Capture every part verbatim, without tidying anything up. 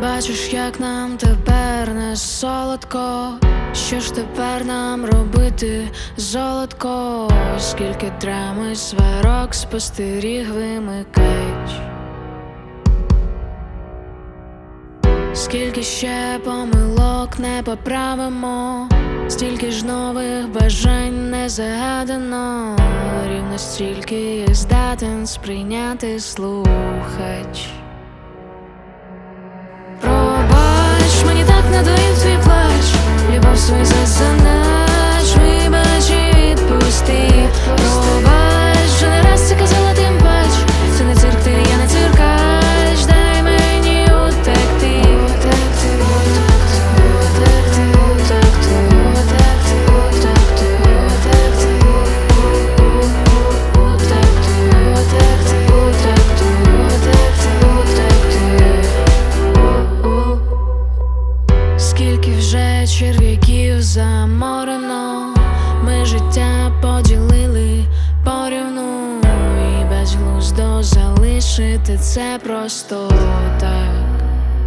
Бачиш, як нам тепер не солодко. Що ж тепер нам робити, золотко? Скільки драми, сварок, спостеріг, вимикач. Скільки ще помилок не поправимо, стільки ж нових бажань не загадано. Рівно стільки їх здатен сприйняти слухач. Пробач, мені так надоїв твій плач, любов свою засанач, вибач і відпусти. Пробач, вже не раз це казала, тим пач, це не цирк, ти, я не циркач, дай мені утекти. Скільки вже черв'яків заморено, ми життя поділили порівну, і безглуздо залишити це просто так.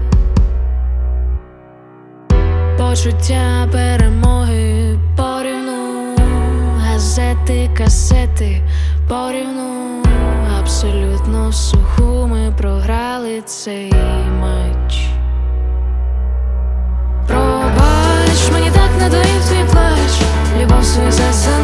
Почуття перемоги порівну, газети, касети порівну, абсолютно всуху ми програли цей матч. Пробач, мені так надоїв твій плач, любов свою засанач.